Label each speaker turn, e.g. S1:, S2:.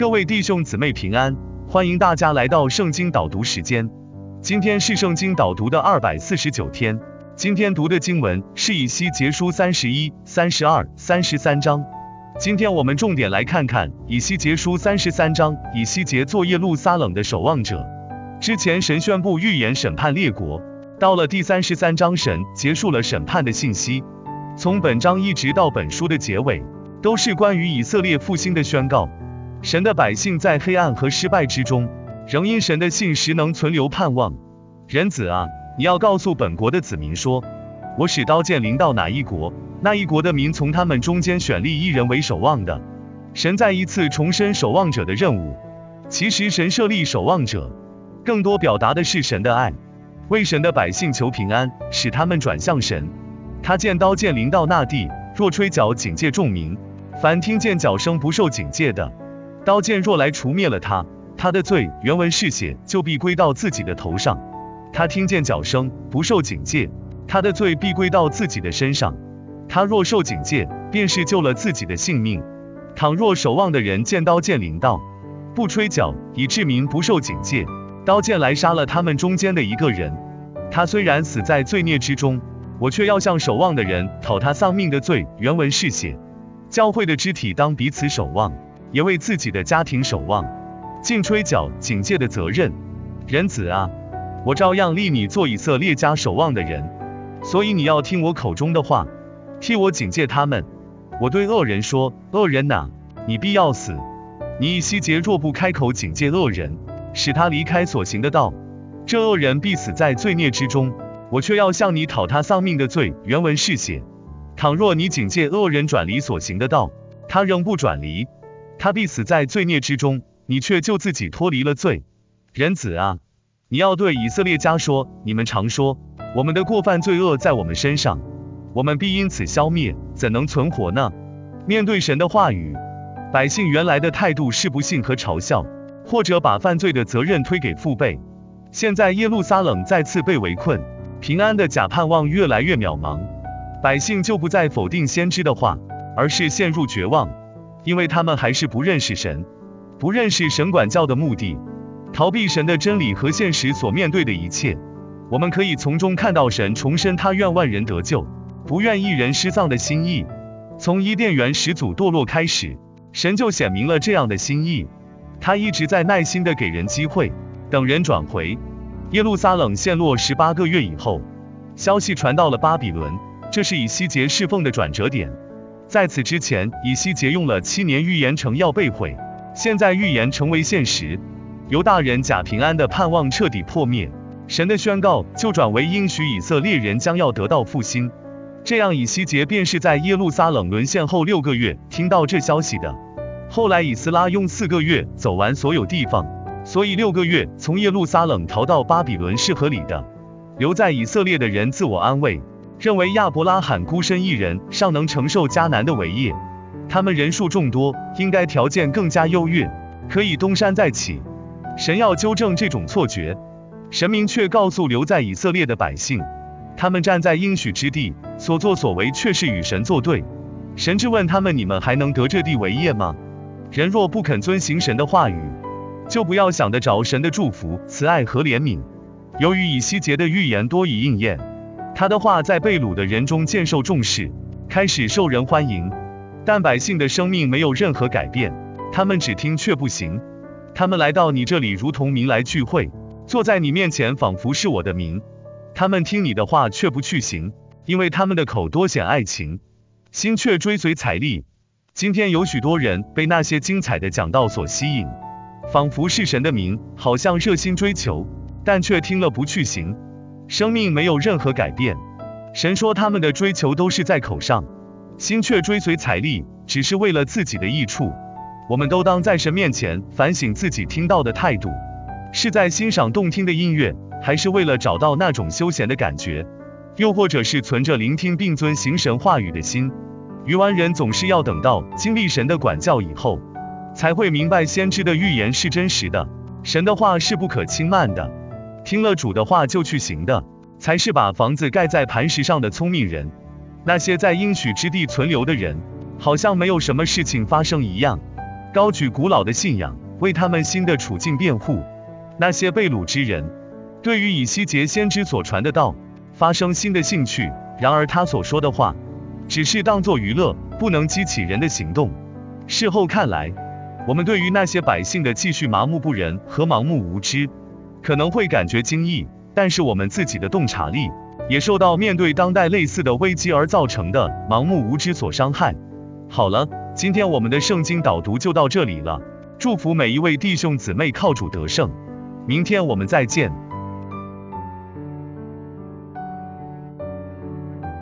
S1: 各位弟兄姊妹平安，欢迎大家来到圣经导读时间。今天是圣经导读的249天。今天读的经文是以西结书31、32、33章。今天我们重点来看看以西结书33章，以西结做耶路撒冷的守望者。之前神宣布预言审判列国，到了第33章神结束了审判的信息。从本章一直到本书的结尾，都是关于以色列复兴的宣告。神的百姓在黑暗和失败之中，仍因神的信实能存留盼望。人子啊，你要告诉本国的子民说，我使刀剑临到哪一国，那一国的民从他们中间选立一人为守望的。神再一次重申守望者的任务。其实神设立守望者，更多表达的是神的爱，为神的百姓求平安，使他们转向神。他见刀剑临到那地，若吹角警戒众民，凡听见角声不受警戒的，刀剑若来除灭了他，他的罪原文是血，就必归到自己的头上。他听见角声不受警戒，他的罪必归到自己的身上。他若受警戒，便是救了自己的性命。倘若守望的人见刀剑临到，不吹角，以致民不受警戒，刀剑来杀了他们中间的一个人，他虽然死在罪孽之中，我却要向守望的人讨他丧命的罪，原文是血。教会的肢体当彼此守望，也为自己的家庭守望，尽吹角警戒的责任。人子啊，我照样立你做以色列家守望的人，所以你要听我口中的话，替我警戒他们。我对恶人说，恶人哪，你必要死。你以西结若不开口警戒恶人，使他离开所行的道，这恶人必死在罪孽之中，我却要向你讨他丧命的罪，原文是血。倘若你警戒恶人转离所行的道，他仍不转离，他必死在罪孽之中，你却救自己脱离了罪。人子啊，你要对以色列家说，你们常说，我们的过犯罪恶在我们身上，我们必因此消灭，怎能存活呢？面对神的话语，百姓原来的态度是不信和嘲笑，或者把犯罪的责任推给父辈。现在耶路撒冷再次被围困，平安的假盼望越来越渺茫，百姓就不再否定先知的话，而是陷入绝望，因为他们还是不认识神，不认识神管教的目的，逃避神的真理和现实所面对的一切。我们可以从中看到神重申他愿万人得救，不愿一人失丧的心意。从伊甸园始祖堕落开始，神就显明了这样的心意，他一直在耐心地给人机会，等人转回。耶路撒冷陷落18个月以后，消息传到了巴比伦，这是以西结侍奉的转折点。在此之前，以西结用了7年预言城要被毁，现在预言成为现实，犹大人假平安的盼望彻底破灭，神的宣告就转为应许以色列人将要得到复兴。这样以西结便是在耶路撒冷沦陷后6个月听到这消息的。后来以斯拉用4个月走完所有地方，所以6个月从耶路撒冷逃到巴比伦是合理的。留在以色列的人自我安慰，认为亚伯拉罕孤身一人尚能承受迦南的伟业，他们人数众多，应该条件更加优越，可以东山再起。神要纠正这种错觉，神明确告诉留在以色列的百姓，他们站在应许之地，所作所为却是与神作对。神质问他们，你们还能得这地为业吗？人若不肯遵行神的话语，就不要想得着神的祝福、慈爱和怜悯。由于以西结的预言多已应验，他的话在被掳的人中渐受重视，开始受人欢迎，但百姓的生命没有任何改变，他们只听却不行。他们来到你这里如同民来聚会，坐在你面前仿佛是我的民，他们听你的话却不去行，因为他们的口多显爱情，心却追随财力。今天有许多人被那些精彩的讲道所吸引，仿佛是神的名，好像热心追求，但却听了不去行，生命没有任何改变。神说他们的追求都是在口上，心却追随财力，只是为了自己的益处。我们都当在神面前反省自己听到的态度，是在欣赏动听的音乐，还是为了找到那种休闲的感觉，又或者是存着聆听并遵行神话语的心。愚顽人总是要等到经历神的管教以后，才会明白先知的预言是真实的，神的话是不可轻慢的。听了主的话就去行的，才是把房子盖在磐石上的聪明人。那些在应许之地存留的人，好像没有什么事情发生一样， 高举古老的信仰，为他们新的处境辩护。那些被掳之人，对于以西结先知所传的道，发生新的兴趣，然而他所说的话，只是当作娱乐，不能激起人的行动。事后看来，我们对于那些百姓的继续麻木不仁和盲目无知，可能会感觉惊异，但是我们自己的洞察力，也受到面对当代类似的危机而造成的盲目无知所伤害。好了，今天我们的圣经导读就到这里了，祝福每一位弟兄姊妹靠主得胜，明天我们再见。